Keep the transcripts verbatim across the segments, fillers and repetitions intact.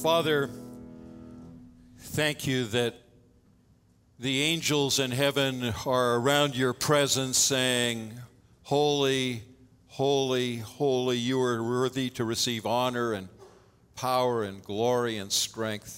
Father, thank you that the angels in heaven are around your presence saying, holy, holy, holy, you are worthy to receive honor and power and glory and strength.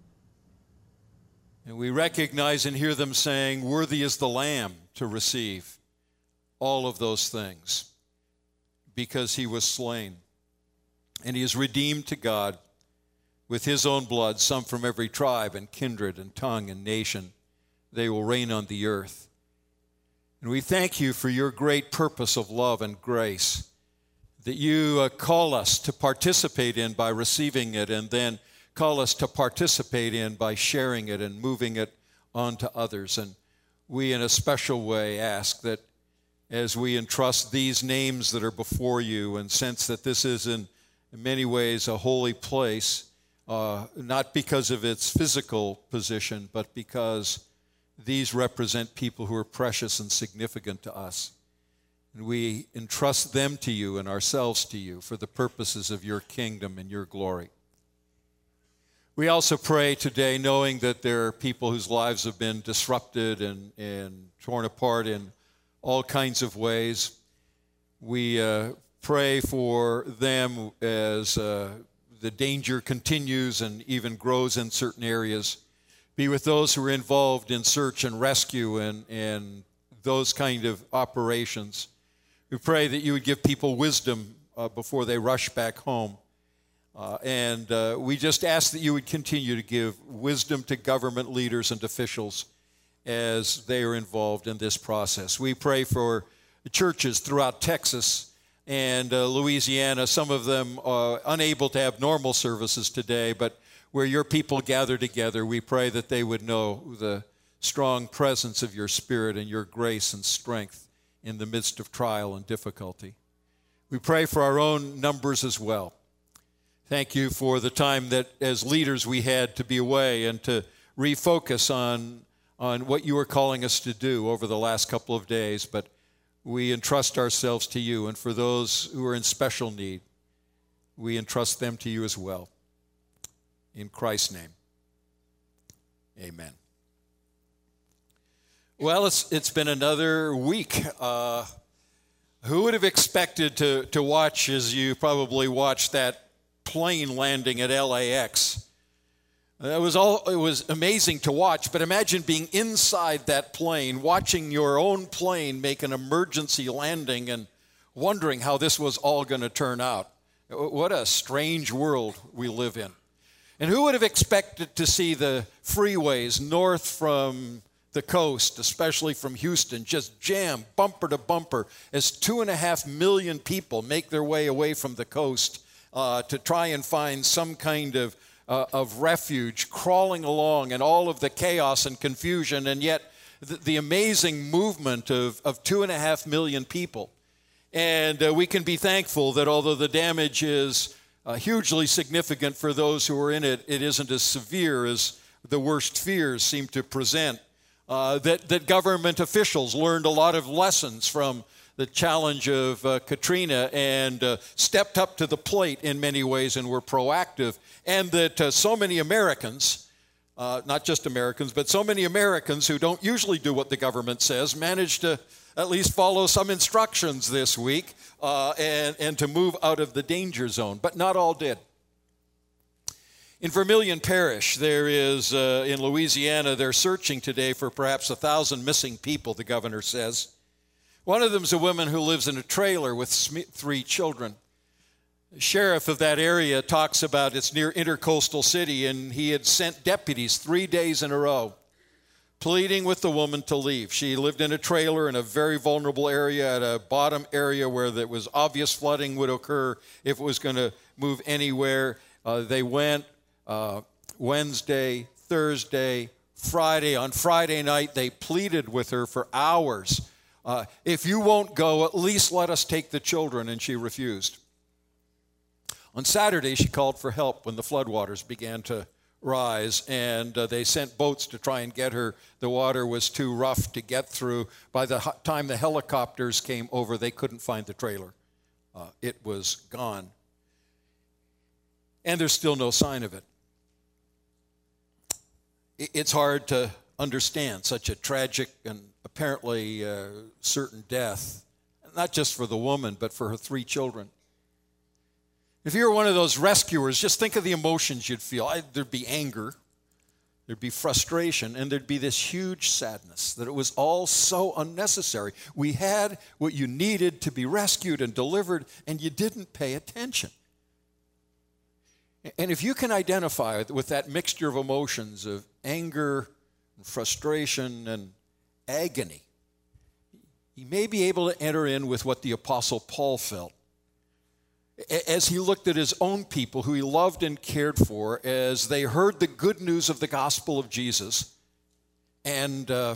And we recognize and hear them saying, worthy is the Lamb to receive all of those things because he was slain. And he is redeemed to God with his own blood, some from every tribe and kindred and tongue and nation. They will reign on the earth. And we thank you for your great purpose of love and grace that you uh, call us to participate in by receiving it, and then call us to participate in by sharing it and moving it on to others. And we in a special way ask that as we entrust these names that are before you and sense that this is in, in many ways a holy place, uh, not because of its physical position, but because these represent people who are precious and significant to us. And we entrust them to you and ourselves to you for the purposes of your kingdom and your glory. We also pray today knowing that there are people whose lives have been disrupted and, and torn apart in all kinds of ways. We uh, pray for them as uh, the danger continues and even grows in certain areas. Be with those who are involved in search and rescue and, and those kind of operations. We pray that you would give people wisdom uh, before they rush back home. Uh, and uh, we just ask that you would continue to give wisdom to government leaders and officials as they are involved in this process. We pray for churches throughout Texas and uh, Louisiana, some of them are unable to have normal services today, but where your people gather together, we pray that they would know the strong presence of your Spirit and your grace and strength in the midst of trial and difficulty. We pray for our own numbers as well. Thank you for the time that as leaders we had to be away and to refocus on, on what you were calling us to do over the last couple of days, but we entrust ourselves to you, and for those who are in special need, we entrust them to you as well. In Christ's name, amen. Well, it's it's been another week. Uh, who would have expected to, to watch, as you probably watched, that plane landing at L A X? It was all it was amazing to watch, but imagine being inside that plane, watching your own plane make an emergency landing and wondering how this was all going to turn out. What a strange world we live in. And who would have expected to see the freeways north from the coast, especially from Houston, just jammed bumper to bumper as two and a half million people make their way away from the coast uh, to try and find some kind of, uh, of refuge, crawling along and all of the chaos and confusion, and yet the, the amazing movement of, of two and a half million people. And uh, we can be thankful that although the damage is Uh, hugely significant for those who are in it, it isn't as severe as the worst fears seem to present. Uh, that, that government officials learned a lot of lessons from the challenge of uh, Katrina and uh, stepped up to the plate in many ways and were proactive. And that uh, so many Americans, uh, not just Americans, but so many Americans who don't usually do what the government says, managed to at least follow some instructions this week uh, and, and to move out of the danger zone. But not all did. In Vermilion Parish, there is, uh, in Louisiana, they're searching today for perhaps a thousand missing people, the governor says. One of them is a woman who lives in a trailer with three children. The sheriff of that area talks about it's near Intercoastal City, and he had sent deputies three days in a row pleading with the woman to leave. She lived in a trailer in a very vulnerable area at a bottom area where there was obvious flooding would occur if it was going to move anywhere. Uh, they went uh, Wednesday, Thursday, Friday. On Friday night, they pleaded with her for hours. Uh, if you won't go, at least let us take the children, and she refused. On Saturday, she called for help when the floodwaters began to rise, and uh, they sent boats to try and get her. The water was too rough to get through. By the time the helicopters came over, they couldn't find the trailer. Uh, it was gone. And there's still no sign of it. it's hard to understand such a tragic and apparently uh, certain death, not just for the woman, but for her three children. If you were one of those rescuers, just think of the emotions you'd feel. I, there'd be anger, there'd be frustration, and there'd be this huge sadness that it was all so unnecessary. We had what you needed to be rescued and delivered, and you didn't pay attention. And if you can identify with that mixture of emotions of anger, and frustration, and agony, you may be able to enter in with what the Apostle Paul felt as he looked at his own people who he loved and cared for as they heard the good news of the gospel of Jesus, and uh,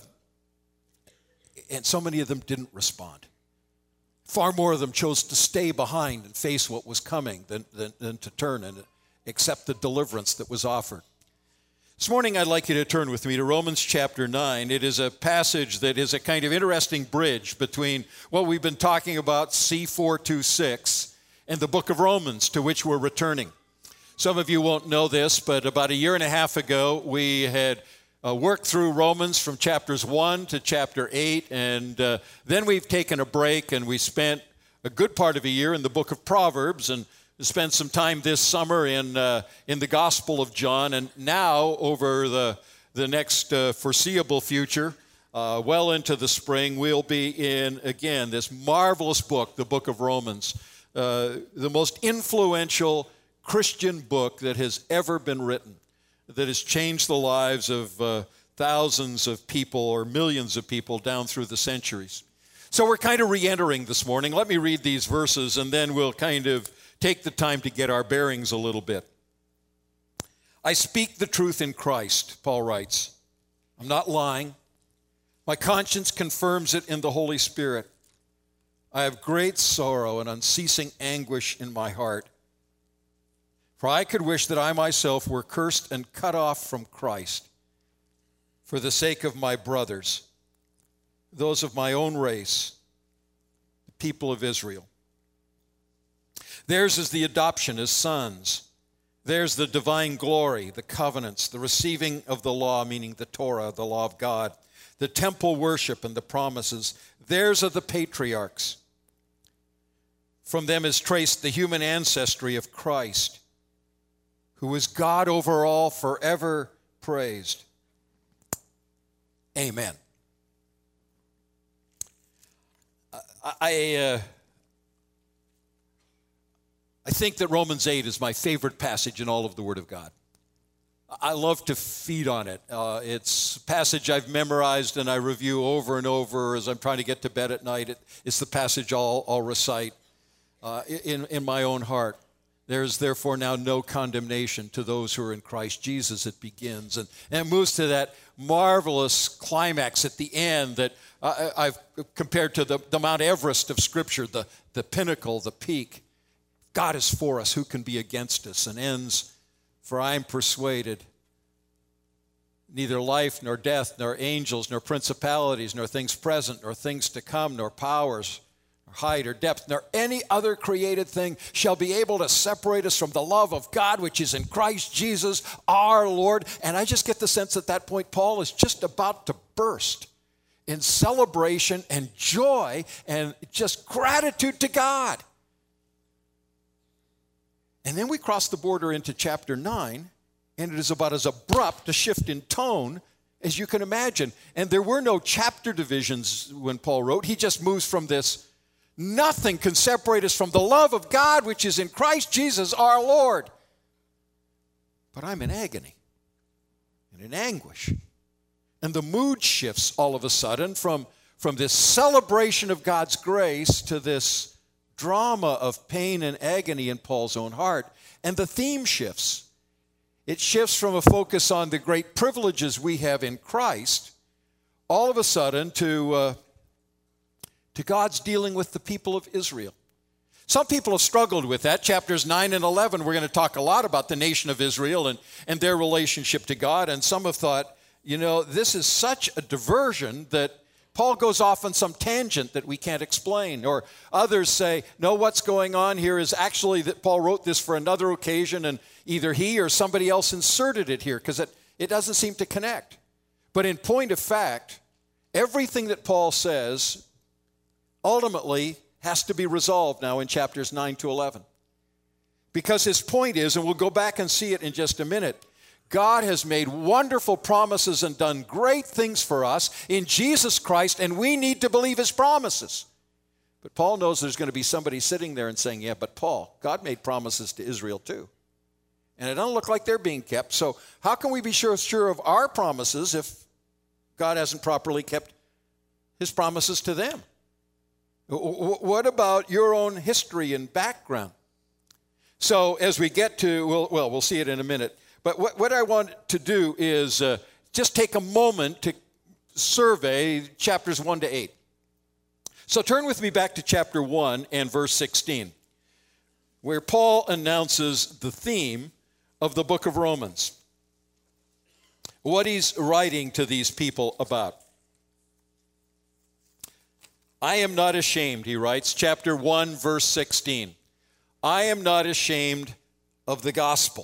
and so many of them didn't respond. Far more of them chose to stay behind and face what was coming than, than, than to turn and accept the deliverance that was offered. This morning I'd like you to turn with me to Romans chapter nine. It is a passage that is a kind of interesting bridge between what we've been talking about, C four twenty-six, and the book of Romans, to which we're returning. Some of you won't know this, but about a year and a half ago, we had uh, worked through Romans from chapters one to chapter eight, and uh, then we've taken a break, and we spent a good part of a year in the book of Proverbs, and spent some time this summer in uh, in the Gospel of John, and now over the, the next uh, foreseeable future, uh, well into the spring, we'll be in, again, this marvelous book, the book of Romans. Uh, the most influential Christian book that has ever been written, that has changed the lives of uh, thousands of people or millions of people down through the centuries. So we're kind of re-entering this morning. Let me read these verses, and then we'll kind of take the time to get our bearings a little bit. I speak the truth in Christ, Paul writes. I'm not lying. My conscience confirms it in the Holy Spirit. I have great sorrow and unceasing anguish in my heart. For I could wish that I myself were cursed and cut off from Christ for the sake of my brothers, those of my own race, the people of Israel. Theirs is the adoption as sons. Theirs the divine glory, the covenants, the receiving of the law, meaning the Torah, the law of God, the temple worship and the promises. Theirs are the patriarchs. From them is traced the human ancestry of Christ, who is God over all, forever praised. Amen. I, I, uh, I think that Romans eight is my favorite passage in all of the Word of God. I love to feed on it. Uh, it's a passage I've memorized and I review over and over as I'm trying to get to bed at night. It, it's the passage I'll, I'll recite uh, in, in my own heart. There is therefore now no condemnation to those who are in Christ Jesus, it begins. And, and it moves to that marvelous climax at the end that uh, I've compared to the, the Mount Everest of Scripture, the, the pinnacle, the peak. God is for us, who can be against us? And ends, for I am persuaded, neither life nor death, nor angels, nor principalities, nor things present, nor things to come, nor powers, nor height or depth, nor any other created thing shall be able to separate us from the love of God which is in Christ Jesus our Lord. And I just get the sense at that point Paul is just about to burst in celebration and joy and just gratitude to God. And then we cross the border into chapter nine, and it is about as abrupt a shift in tone as you can imagine. And there were no chapter divisions when Paul wrote. He just moves from this, nothing can separate us from the love of God which is in Christ Jesus our Lord. But I'm in agony and in anguish. And the mood shifts all of a sudden from, from this celebration of God's grace to this drama of pain and agony in Paul's own heart. And the theme shifts. It shifts from a focus on the great privileges we have in Christ, all of a sudden to, uh, to God's dealing with the people of Israel. Some people have struggled with that. Chapters nine and eleven, we're going to talk a lot about the nation of Israel and, and their relationship to God. And some have thought, you know, this is such a diversion that Paul goes off on some tangent that we can't explain. Or others say, no, what's going on here is actually that Paul wrote this for another occasion and either he or somebody else inserted it here because it, It doesn't seem to connect. But in point of fact, everything that Paul says ultimately has to be resolved now in chapters nine to eleven. Because his point is, and we'll go back and see it in just a minute, God has made wonderful promises and done great things for us in Jesus Christ, and we need to believe his promises. But Paul knows there's going to be somebody sitting there and saying, yeah, but Paul, God made promises to Israel too. And it doesn't look like they're being kept. So how can we be sure, sure of our promises if God hasn't properly kept his promises to them? What about your own history and background? So as we get to, well, well we'll see it in a minute. But what, what I want to do is uh, just take a moment to survey chapters one to eight. So turn with me back to chapter one and verse sixteen, where Paul announces the theme of the book of Romans, what he's writing to these people about. I am not ashamed, he writes, chapter one, verse sixteen. I am not ashamed of the gospel.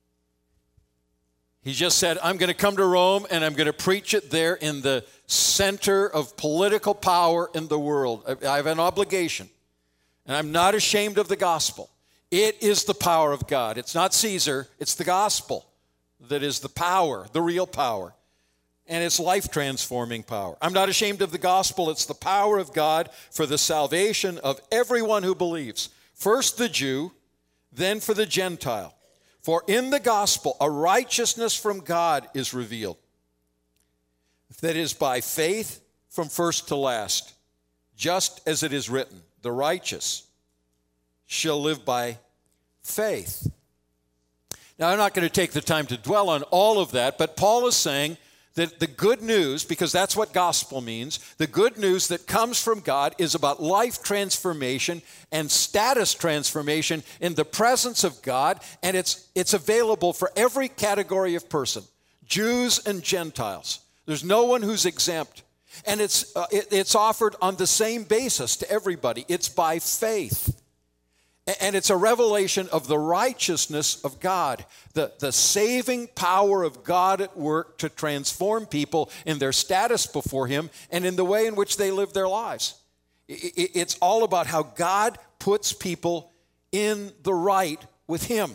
He just said, I'm going to come to Rome and I'm going to preach it there in the center of political power in the world. I have an obligation, and I'm not ashamed of the gospel. It is the power of God. It's not Caesar, it's the gospel that is the power, the real power. And it's life-transforming power. I'm not ashamed of the gospel. It's the power of God for the salvation of everyone who believes. First the Jew, then for the Gentile. For in the gospel, a righteousness from God is revealed. That is by faith from first to last. Just as it is written, the righteous shall live by faith. Now, I'm not going to take the time to dwell on all of that, but Paul is saying that the good news, because that's what gospel means, the good news that comes from God is about life transformation and status transformation in the presence of God, and it's, it's available for every category of person, Jews and Gentiles. There's no one who's exempt. And it's, uh, it, it's offered on the same basis to everybody. It's by faith. And it's a revelation of the righteousness of God, the, the saving power of God at work to transform people in their status before him and in the way in which they live their lives. It's all about how God puts people in the right with him.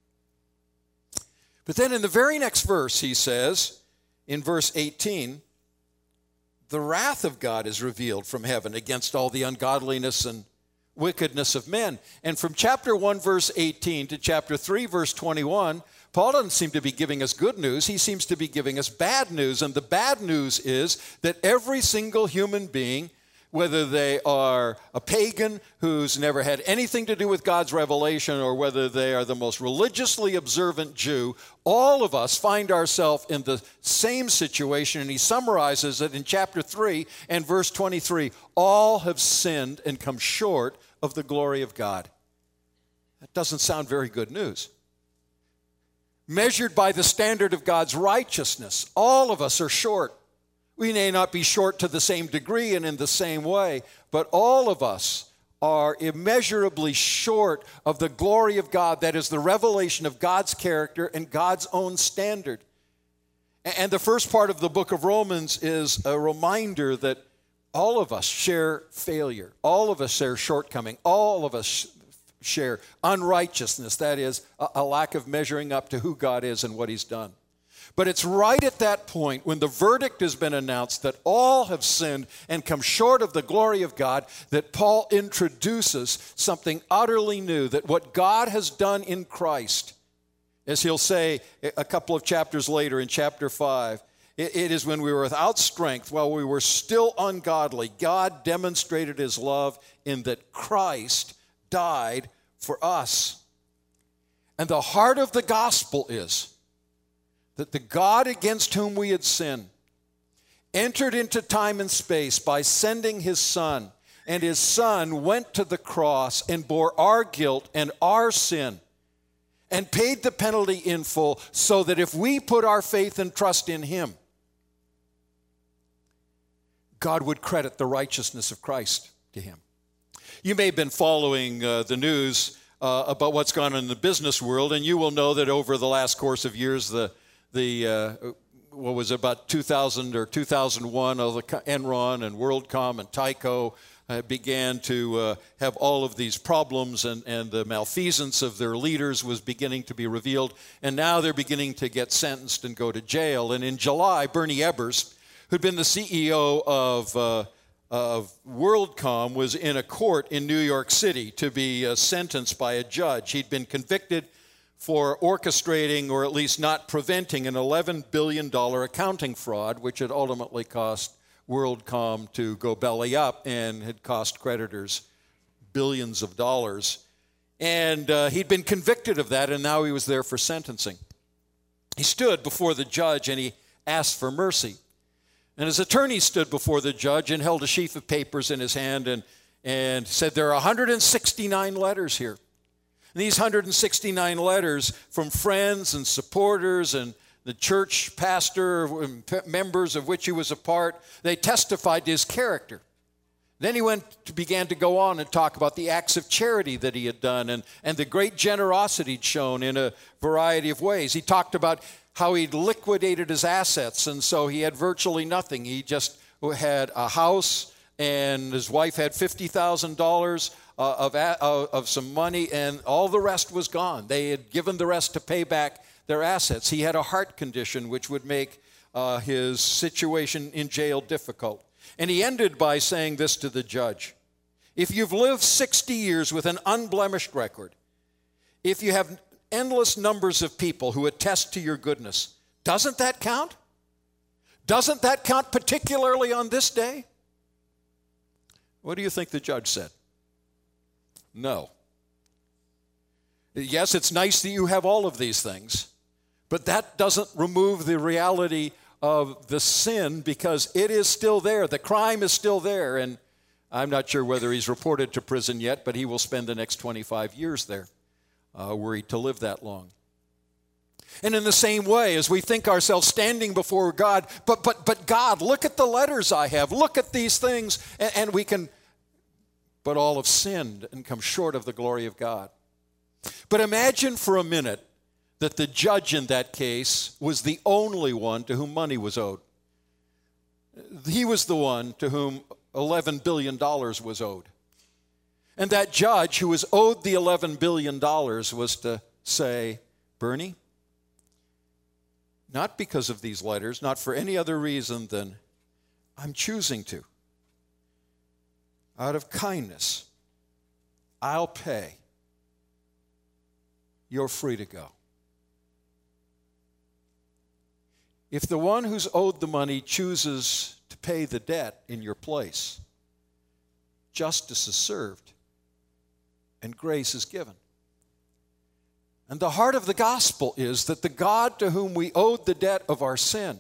But then in the very next verse, he says, in verse eighteen, the wrath of God is revealed from heaven against all the ungodliness and wickedness of men. And from chapter one, verse eighteen to chapter three, verse twenty-one, Paul doesn't seem to be giving us good news. He seems to be giving us bad news. And the bad news is that every single human being, whether they are a pagan who's never had anything to do with God's revelation or whether they are the most religiously observant Jew, all of us find ourselves in the same situation. And he summarizes it in chapter three and verse twenty-three. All have sinned and come short of the glory of God. That doesn't sound very good news. Measured by the standard of God's righteousness, all of us are short. We may not be short to the same degree and in the same way, but all of us are immeasurably short of the glory of God. That is the revelation of God's character and God's own standard. And the first part of the book of Romans is a reminder that all of us share failure. All of us share shortcoming. All of us share unrighteousness. That is a lack of measuring up to who God is and what he's done. But it's right at that point when the verdict has been announced that all have sinned and come short of the glory of God that Paul introduces something utterly new, that what God has done in Christ, as he'll say a couple of chapters later in chapter five, it, it is when we were without strength, while we were still ungodly, God demonstrated his love in that Christ died for us. And the heart of the gospel is that the God against whom we had sinned entered into time and space by sending his Son, and his Son went to the cross and bore our guilt and our sin and paid the penalty in full so that if we put our faith and trust in him, God would credit the righteousness of Christ to him. You may have been following uh, the news uh, about what's gone on in the business world, and you will know that over the last course of years, the the uh, what was it, about two thousand or two thousand one, all the Enron and WorldCom and Tyco uh, began to uh, have all of these problems, and, and the malfeasance of their leaders was beginning to be revealed, and now they're beginning to get sentenced and go to jail. And in July, Bernie Ebbers, who'd been the C E O of uh, of WorldCom, was in a court in New York City to be uh, sentenced by a judge. He'd been convicted for orchestrating, or at least not preventing, an eleven billion dollars accounting fraud, which had ultimately cost WorldCom to go belly up and had cost creditors billions of dollars. And uh, he'd been convicted of that, and now he was there for sentencing. He stood before the judge and he asked for mercy. And his attorney stood before the judge and held a sheaf of papers in his hand and, and said, there are one hundred sixty-nine letters here. And these one hundred sixty-nine letters from friends and supporters and the church pastor, members of which he was a part, they testified to his character. Then he went to, began to go on and talk about the acts of charity that he had done and, and the great generosity he'd shown in a variety of ways. He talked about how he'd liquidated his assets, and so he had virtually nothing. He just had a house, and his wife had fifty thousand dollars uh, of, uh, of some money, and all the rest was gone. They had given the rest to pay back their assets. He had a heart condition which would make uh, his situation in jail difficult. And he ended by saying this to the judge: if you've lived sixty years with an unblemished record, if you have endless numbers of people who attest to your goodness, doesn't that count? Doesn't that count particularly on this day? What do you think the judge said? No. Yes, it's nice that you have all of these things, but that doesn't remove the reality of the sin, because it is still there. The crime is still there, and I'm not sure whether he's reported to prison yet, but he will spend the next twenty-five years there. Uh, worried to live that long. And in the same way, as we think ourselves standing before God, but but but God, look at the letters I have, look at these things, and, and we can, but all have sinned and come short of the glory of God. But imagine for a minute that the judge in that case was the only one to whom money was owed. He was the one to whom eleven billion dollars was owed. And that judge who was owed the eleven billion dollars was to say, Bernie, not because of these letters, not for any other reason than I'm choosing to. Out of kindness, I'll pay. You're free to go. If the one who's owed the money chooses to pay the debt in your place, justice is served and grace is given. And the heart of the gospel is that the God to whom we owed the debt of our sin,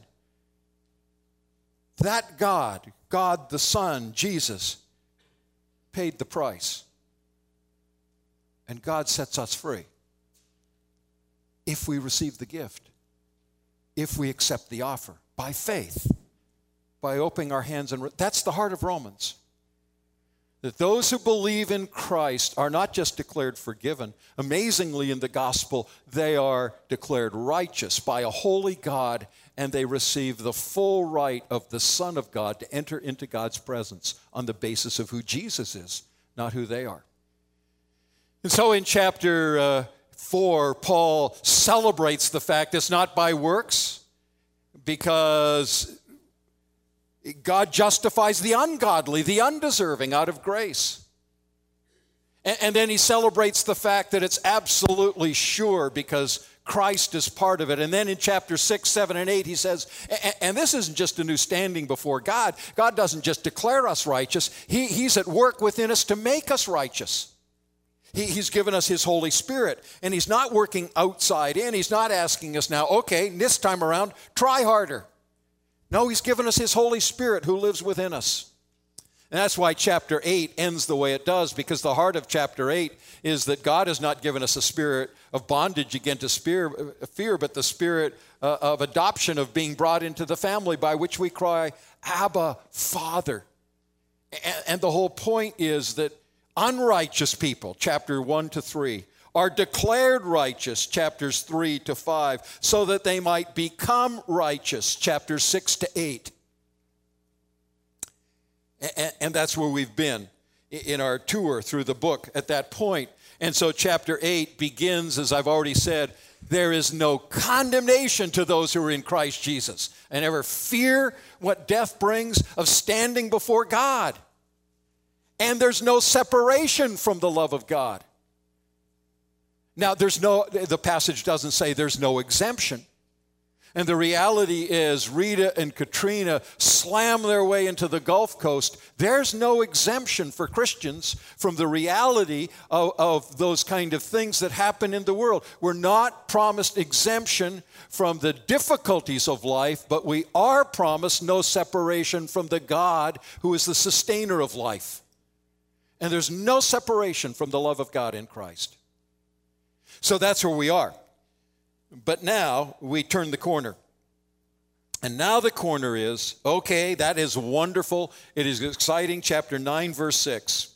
that God, God the Son, Jesus, paid the price. And God sets us free if we receive the gift, if we accept the offer by faith, by opening our hands. And re- that's the heart of Romans. That those who believe in Christ are not just declared forgiven. Amazingly, in the gospel, they are declared righteous by a holy God, and they receive the full right of the Son of God to enter into God's presence on the basis of who Jesus is, not who they are. And so in chapter uh, four, Paul celebrates the fact it's not by works, because God justifies the ungodly, the undeserving, out of grace. And, and then he celebrates the fact that it's absolutely sure because Christ is part of it. And then in chapter six, seven, and eight, he says, and, and this isn't just a new standing before God. God doesn't just declare us righteous. He, he's at work within us to make us righteous. He, he's given us his Holy Spirit, and he's not working outside in. He's not asking us now, okay, this time around, try harder. No, he's given us his Holy Spirit who lives within us. And that's why chapter eight ends the way it does, because the heart of chapter eight is that God has not given us a spirit of bondage again to fear, but the spirit uh, of adoption, of being brought into the family, by which we cry, Abba, Father. And, and the whole point is that unrighteous people, chapter one to three, are declared righteous, chapters three to five, so that they might become righteous, chapters six to eight. And that's where we've been in our tour through the book at that point. And so chapter eight begins, as I've already said, there is no condemnation to those who are in Christ Jesus, and ever fear what death brings of standing before God. And there's no separation from the love of God. Now, there's no, the passage doesn't say there's no exemption. And the reality is Rita and Katrina slam their way into the Gulf Coast. There's no exemption for Christians from the reality of, of those kind of things that happen in the world. We're not promised exemption from the difficulties of life, but we are promised no separation from the God who is the sustainer of life. And there's no separation from the love of God in Christ. So that's where we are. But now we turn the corner. And now the corner is, okay, that is wonderful. It is exciting. Chapter nine, verse six.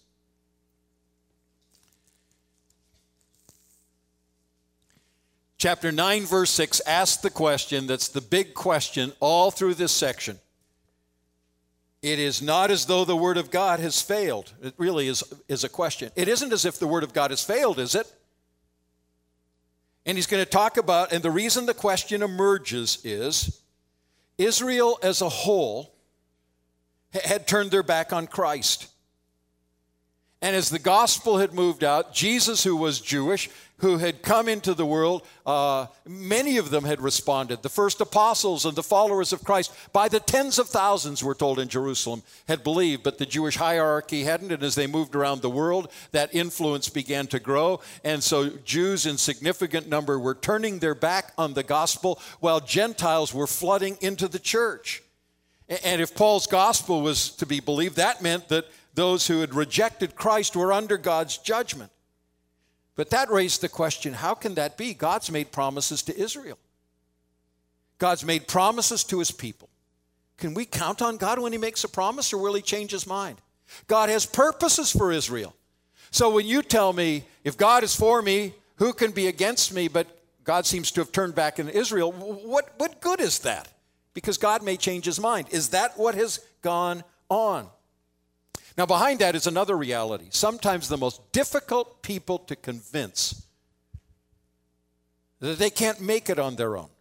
Chapter nine, verse six asks the question that's the big question all through this section. It is not as though the Word of God has failed. It really is, is a question. It isn't as if the Word of God has failed, is it? And he's going to talk about, and the reason the question emerges is, Israel as a whole had turned their back on Christ. And as the gospel had moved out, Jesus, who was Jewish, who had come into the world, uh, many of them had responded. The first apostles and the followers of Christ, by the tens of thousands, we're told in Jerusalem, had believed, but the Jewish hierarchy hadn't. And as they moved around the world, that influence began to grow. And so Jews in significant number were turning their back on the gospel, while Gentiles were flooding into the church. And if Paul's gospel was to be believed, that meant that those who had rejected Christ were under God's judgment. But that raised the question, how can that be? God's made promises to Israel. God's made promises to his people. Can we count on God when he makes a promise, or will he change his mind? God has purposes for Israel. So when you tell me, if God is for me, who can be against me? But God seems to have turned back in Israel. What, what good is that? Because God may change his mind. Is that what has gone on? Now, behind that is another reality. Sometimes the most difficult people to convince that they can't make it on their own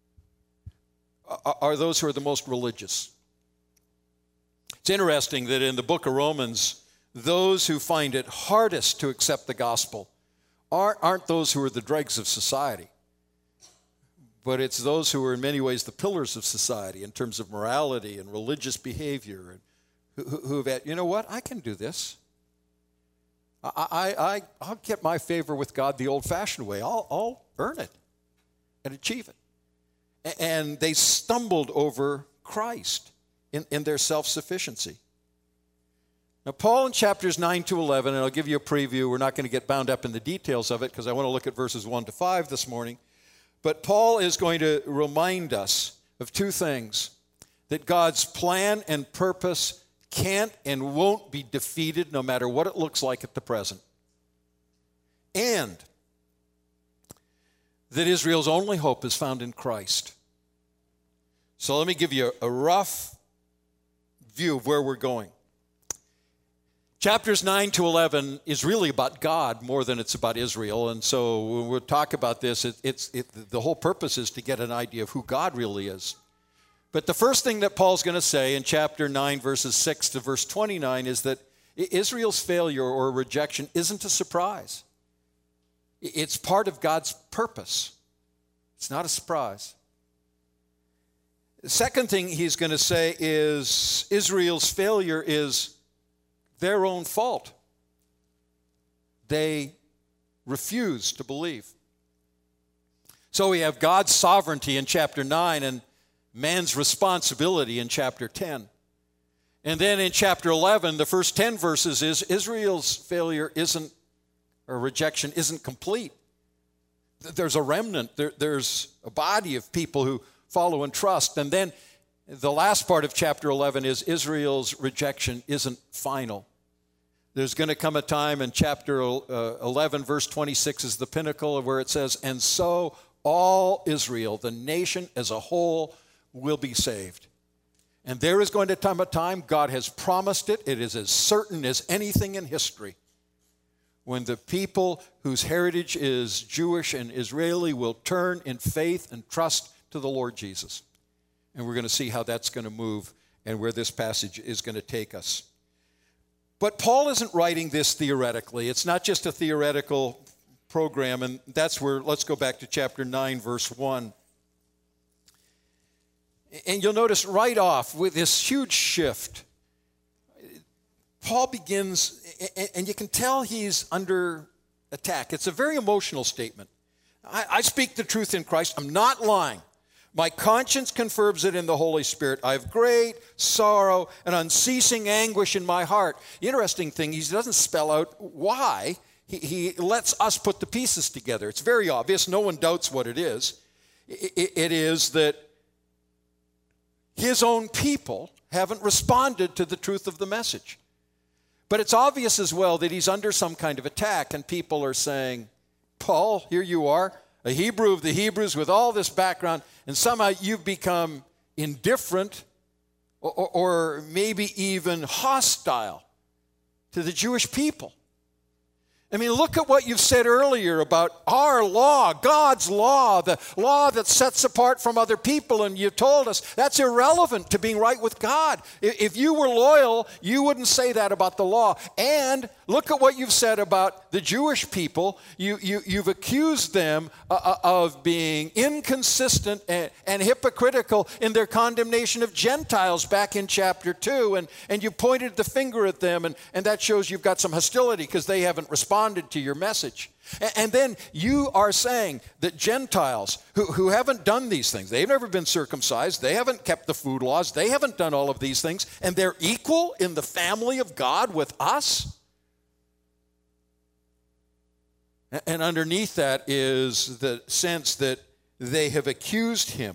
are those who are the most religious. It's interesting that in the book of Romans, those who find it hardest to accept the gospel aren't, aren't those who are the dregs of society, but it's those who are in many ways the pillars of society in terms of morality and religious behavior, and who have had, you know what, I can do this. I, I, I, I'll get my favor with God the old-fashioned way. I'll, I'll earn it and achieve it. And they stumbled over Christ in, in their self-sufficiency. Now, Paul in chapters nine to eleven, and I'll give you a preview. We're not going to get bound up in the details of it because I want to look at verses one to five this morning. But Paul is going to remind us of two things: that God's plan and purpose can't and won't be defeated no matter what it looks like at the present. And that Israel's only hope is found in Christ. So let me give you a rough view of where we're going. Chapters nine to eleven is really about God more than it's about Israel. And so when we'll talk about this, it, it's, it, the whole purpose is to get an idea of who God really is. But the first thing that Paul's going to say in chapter nine, verses six to verse twenty-nine is that Israel's failure or rejection isn't a surprise. It's part of God's purpose. It's not a surprise. The second thing he's going to say is Israel's failure is their own fault. They refuse to believe. So we have God's sovereignty in chapter nine and man's responsibility in chapter ten. And then in chapter eleven, the first ten verses is Israel's failure isn't, or rejection isn't complete. There's a remnant. There, there's a body of people who follow and trust. And then the last part of chapter eleven is Israel's rejection isn't final. There's going to come a time in chapter eleven, verse twenty-six is the pinnacle of where it says, and so all Israel, the nation as a whole, will be saved. And there is going to come a time, God has promised it, it is as certain as anything in history, when the people whose heritage is Jewish and Israeli will turn in faith and trust to the Lord Jesus. And we're going to see how that's going to move and where this passage is going to take us. But Paul isn't writing this theoretically. It's not just a theoretical program, and that's where, let's go back to chapter nine, verse one. And you'll notice right off with this huge shift, Paul begins, and you can tell he's under attack. It's a very emotional statement. I, I speak the truth in Christ. I'm not lying. My conscience confirms it in the Holy Spirit. I have great sorrow and unceasing anguish in my heart. The interesting thing, he doesn't spell out why. He, he lets us put the pieces together. It's very obvious. No one doubts what it is. It, it is that his own people haven't responded to the truth of the message. But it's obvious as well that he's under some kind of attack, and people are saying, Paul, here you are, a Hebrew of the Hebrews with all this background, and somehow you've become indifferent or, or, or maybe even hostile to the Jewish people. I mean, look at what you've said earlier about our law, God's law, the law that sets apart from other people, and you told us that's irrelevant to being right with God. If you were loyal, you wouldn't say that about the law. And look at what you've said about the Jewish people. You, you, you've accused them uh, of being inconsistent and, and hypocritical in their condemnation of Gentiles back in chapter two, and, and you pointed the finger at them, and, and that shows you've got some hostility because they haven't responded to your message. And then you are saying that Gentiles who, who haven't done these things, they've never been circumcised, they haven't kept the food laws, they haven't done all of these things, and they're equal in the family of God with us? And underneath that is the sense that they have accused him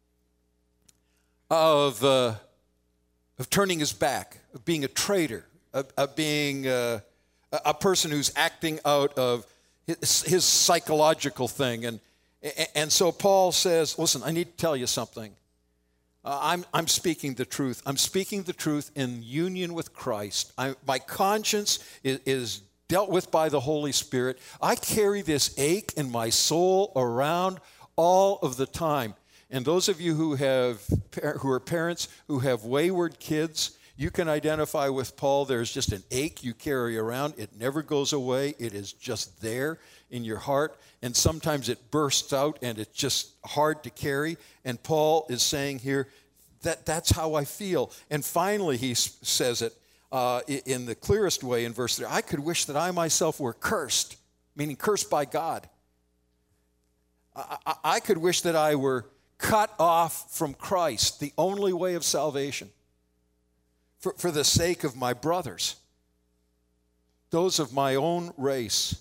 of, uh, of turning his back, of being a traitor, of, of being uh, a person who's acting out of his, his psychological thing. And, and so Paul says, listen, I need to tell you something. Uh, I'm, I'm speaking the truth. I'm speaking the truth in union with Christ. I, my conscience is, is dealt with by the Holy Spirit. I carry this ache in my soul around all of the time. And those of you who have who are parents who have wayward kids, you can identify with Paul. There's just an ache you carry around. It never goes away. It is just there in your heart. And sometimes it bursts out and it's just hard to carry. And Paul is saying here that that's how I feel. And finally he says it uh, in the clearest way in verse three. I could wish that I myself were cursed, meaning cursed by God. I, I, I could wish that I were cut off from Christ, the only way of salvation. For, for the sake of my brothers, those of my own race.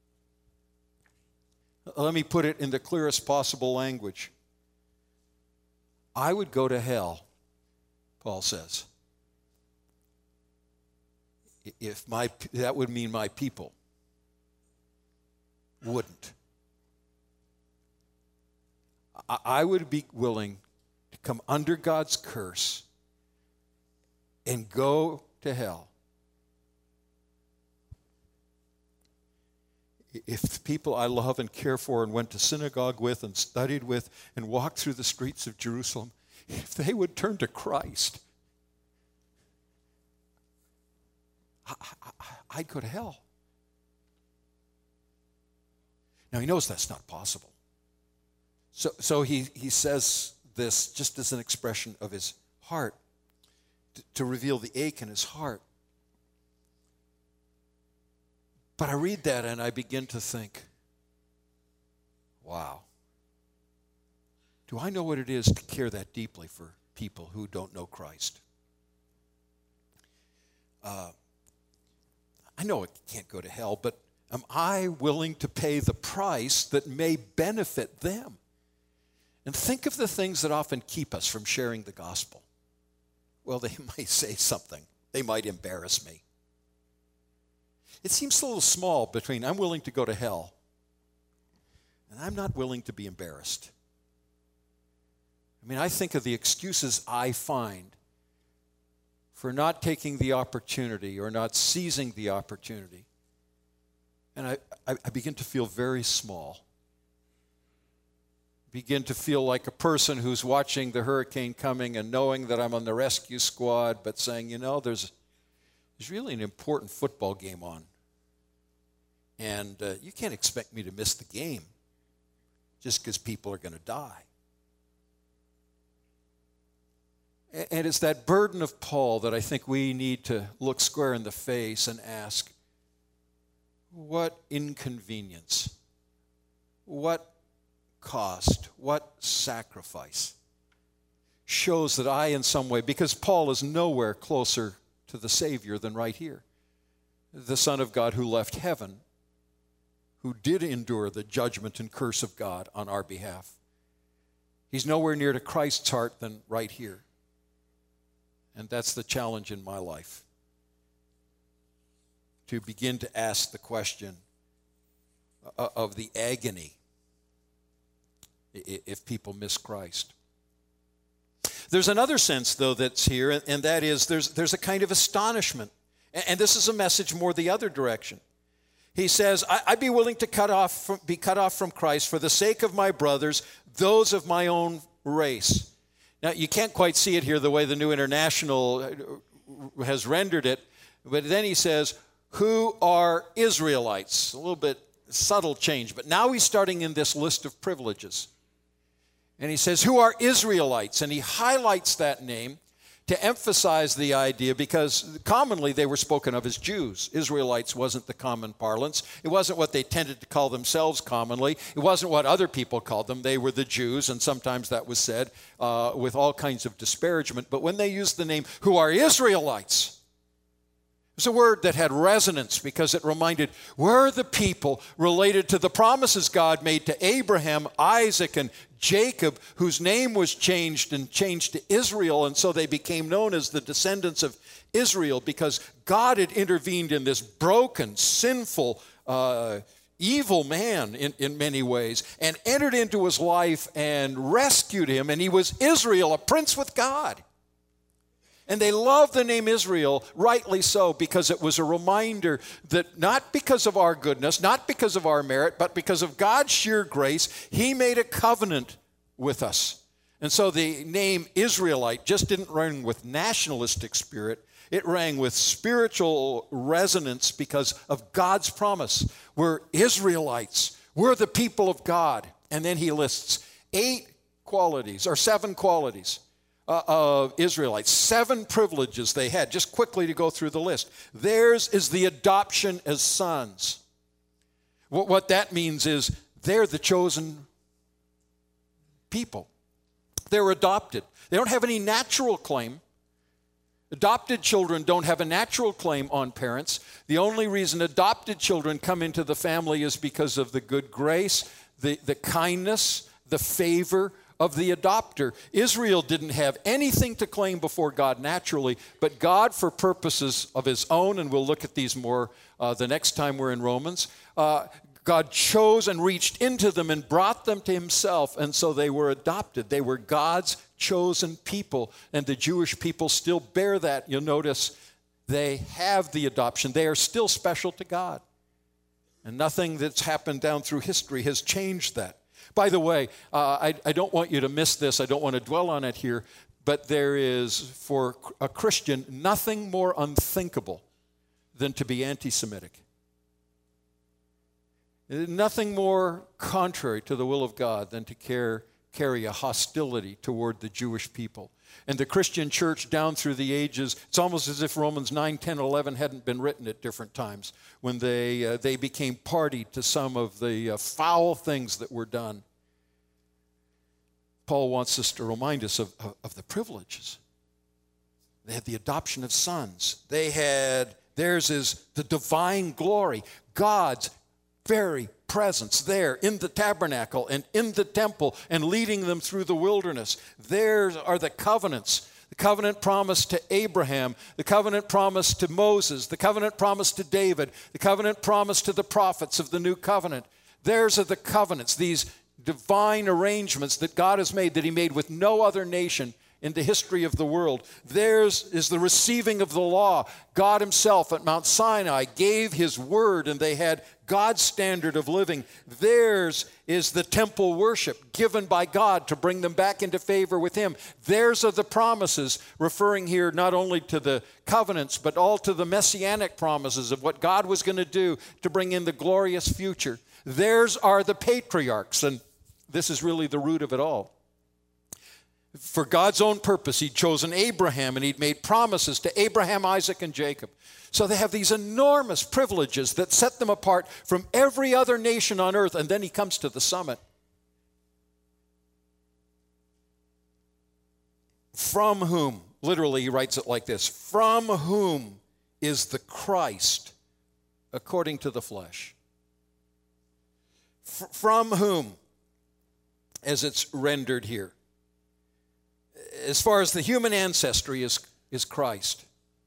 Let me put it in the clearest possible language. I would go to hell, Paul says, if my that would mean my people wouldn't. I, I would be willing to come under God's curse and go to hell if people I love and care for and went to synagogue with and studied with and walked through the streets of Jerusalem, if they would turn to Christ, I, I, I'd go to hell. Now he knows that's not possible. So, so he, he says this just as an expression of his heart, to reveal the ache in his heart. But I read that and I begin to think, wow, do I know what it is to care that deeply for people who don't know Christ? Uh, I know it can't go to hell, but am I willing to pay the price that may benefit them? And think of the things that often keep us from sharing the gospel. Well, they might say something. They might embarrass me. It seems a little small between I'm willing to go to hell and I'm not willing to be embarrassed. I mean, I think of the excuses I find for not taking the opportunity or not seizing the opportunity. And I, I, I begin to feel very small. Begin to feel like a person who's watching the hurricane coming and knowing that I'm on the rescue squad, but saying, you know, there's, there's really an important football game on. And uh, you can't expect me to miss the game just because people are going to die. And it's that burden of Paul that I think we need to look square in the face and ask, what inconvenience, what cost, what sacrifice shows that I in some way, because Paul is nowhere closer to the Savior than right here, the Son of God who left heaven, who did endure the judgment and curse of God on our behalf. He's nowhere near to Christ's heart than right here. And that's the challenge in my life, to begin to ask the question of the agony if people miss Christ. There's another sense, though, that's here, and that is there's, there's a kind of astonishment. And this is a message more the other direction. He says, I'd be willing to cut off from, be cut off from Christ for the sake of my brothers, those of my own race. Now, you can't quite see it here the way the New International has rendered it, but then he says, who are Israelites? A little bit subtle change, but now he's starting in this list of privileges. And he says, who are Israelites? And he highlights that name to emphasize the idea, because commonly they were spoken of as Jews. Israelites wasn't the common parlance. It wasn't what they tended to call themselves commonly. It wasn't what other people called them. They were the Jews, and sometimes that was said uh, with all kinds of disparagement. But when they used the name, who are Israelites, it was a word that had resonance because it reminded, we're the people related to the promises God made to Abraham, Isaac, and Jacob, whose name was changed and changed to Israel, and so they became known as the descendants of Israel because God had intervened in this broken, sinful, uh, evil man in, in many ways and entered into his life and rescued him, and he was Israel, a prince with God. And they loved the name Israel, rightly so, because it was a reminder that not because of our goodness, not because of our merit, but because of God's sheer grace, he made a covenant with us. And so the name Israelite just didn't ring with nationalistic spirit. It rang with spiritual resonance because of God's promise. We're Israelites. We're the people of God. And then he lists eight qualities, or seven qualities, Uh, of Israelites, seven privileges they had. Just quickly to go through the list. Theirs is the adoption as sons. What, what that means is they're the chosen people. They're adopted. They don't have any natural claim. Adopted children don't have a natural claim on parents. The only reason adopted children come into the family is because of the good grace, the, the kindness, the favor of the adopter. Israel didn't have anything to claim before God naturally, but God, for purposes of his own, and we'll look at these more uh, the next time we're in Romans, uh, God chose and reached into them and brought them to himself, and so they were adopted. They were God's chosen people, and the Jewish people still bear that. You'll notice they have the adoption. They are still special to God, and nothing that's happened down through history has changed that. By the way, uh, I, I don't want you to miss this. I don't want to dwell on it here, but there is, for a Christian, nothing more unthinkable than to be anti-Semitic. Nothing more contrary to the will of God than to care, carry a hostility toward the Jewish people. And the Christian church down through the ages, it's almost as if Romans nine, ten, eleven hadn't been written at different times when they uh, they became party to some of the uh, foul things that were done. Paul wants us to remind us of, of, of the privileges. They had the adoption of sons. They had, theirs is the divine glory, God's very presence there in the tabernacle and in the temple and leading them through the wilderness. Theirs are the covenants the covenant promise to Abraham, the covenant promise to Moses, the covenant promise to David, the covenant promise to the prophets of the new covenant. Theirs are the covenants, these divine arrangements that God has made, that he made with no other nation in the history of the world. Theirs is the receiving of the law. God himself at Mount Sinai gave his word, and they had God's standard of living. Theirs is the temple worship given by God to bring them back into favor with him. Theirs are the promises, referring here not only to the covenants, but all to the messianic promises of what God was going to do to bring in the glorious future. Theirs are the patriarchs, and this is really the root of it all. For God's own purpose, he'd chosen Abraham, and he'd made promises to Abraham, Isaac, and Jacob. So they have these enormous privileges that set them apart from every other nation on earth. And then he comes to the summit. From whom, literally he writes it like this, from whom is the Christ according to the flesh. F- from whom, as it's rendered here. As far as the human ancestry is, is Christ.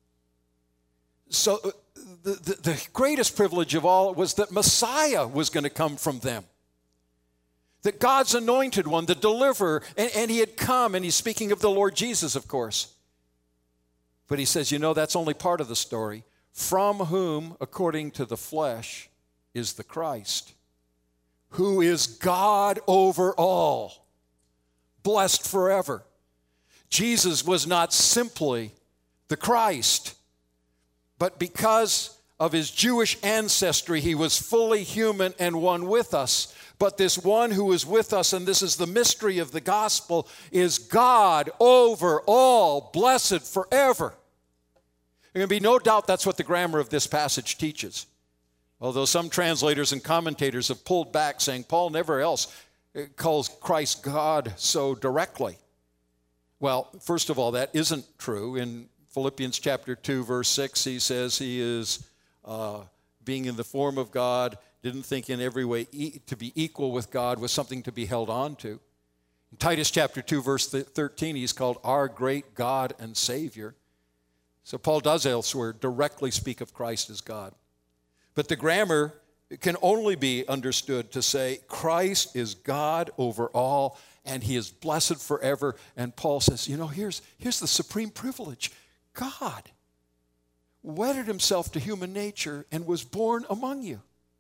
So the, the, the greatest privilege of all was that Messiah was going to come from them. That God's anointed one, the deliverer, and, and he had come, and he's speaking of the Lord Jesus, of course. But he says, you know, that's only part of the story. From whom, according to the flesh, is the Christ, who is God over all, blessed forever. Jesus was not simply the Christ, but because of his Jewish ancestry, he was fully human and one with us. But this one who is with us, and this is the mystery of the gospel, is God over all, blessed forever. There can be no doubt that's what the grammar of this passage teaches. Although some translators and commentators have pulled back, saying Paul never else calls Christ God so directly. Well, first of all, that isn't true. In Philippians chapter two, verse six, he says he is, uh, being in the form of God, didn't think in every way e- to be equal with God was something to be held on to. In Titus chapter two, verse thirteen, he's called our great God and Savior. So Paul does elsewhere directly speak of Christ as God. But the grammar can only be understood to say Christ is God over all, and he is blessed forever. And Paul says, you know, here's, here's the supreme privilege. God wedded himself to human nature and was born among you.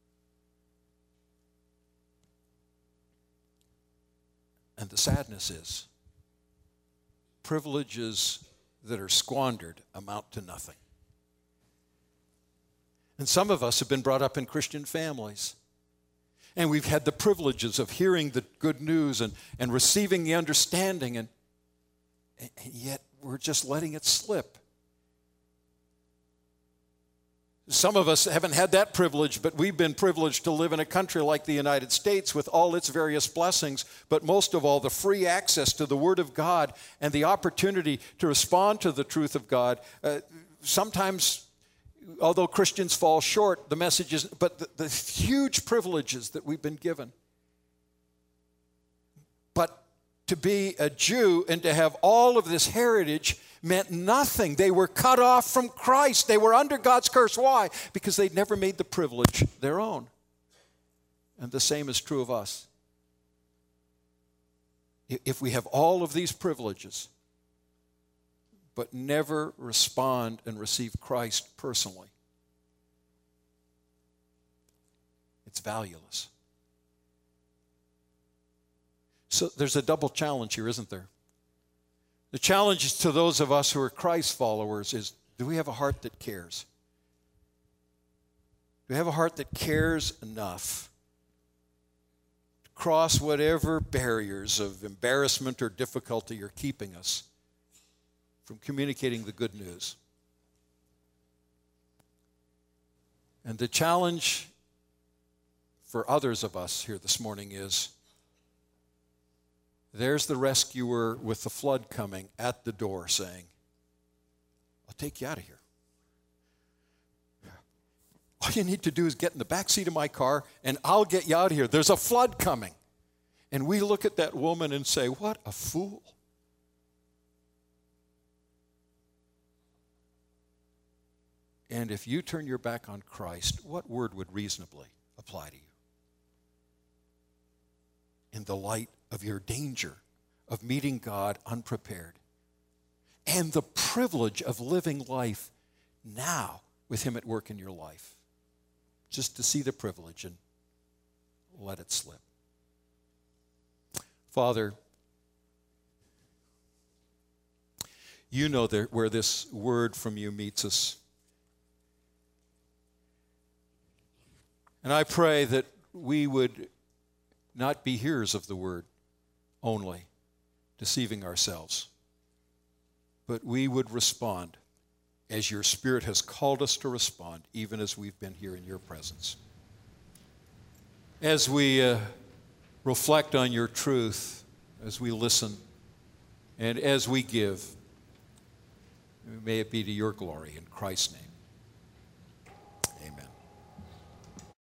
And the sadness is, privileges that are squandered amount to nothing. And some of us have been brought up in Christian families. And we've had the privileges of hearing the good news and, and receiving the understanding, and, and yet we're just letting it slip. Some of us haven't had that privilege, but we've been privileged to live in a country like the United States with all its various blessings, but most of all, the free access to the Word of God and the opportunity to respond to the truth of God. Uh, sometimes, although Christians fall short, the message is, but the, the huge privileges that we've been given. But to be a Jew and to have all of this heritage meant nothing. They were cut off from Christ. They were under God's curse. Why? Because they'd never made the privilege their own. And the same is true of us. If we have all of these privileges, but never respond and receive Christ personally, it's valueless. So there's a double challenge here, isn't there? The challenge to those of us who are Christ followers is, do we have a heart that cares? Do we have a heart that cares enough to cross whatever barriers of embarrassment or difficulty are keeping us from communicating the good news? And the challenge for others of us here this morning is, there's the rescuer with the flood coming at the door saying, I'll take you out of here. All you need to do is get in the back seat of my car and I'll get you out of here. There's a flood coming. And we look at that woman and say, what a fool. And if you turn your back on Christ, what word would reasonably apply to you? In the light of your danger of meeting God unprepared and the privilege of living life now with him at work in your life. Just to see the privilege and let it slip. Father, you know that where this word from you meets us. And I pray that we would not be hearers of the word only, deceiving ourselves, but we would respond as your Spirit has called us to respond, even as we've been here in your presence. As we uh, reflect on your truth, as we listen, and as we give, may it be to your glory in Christ's name.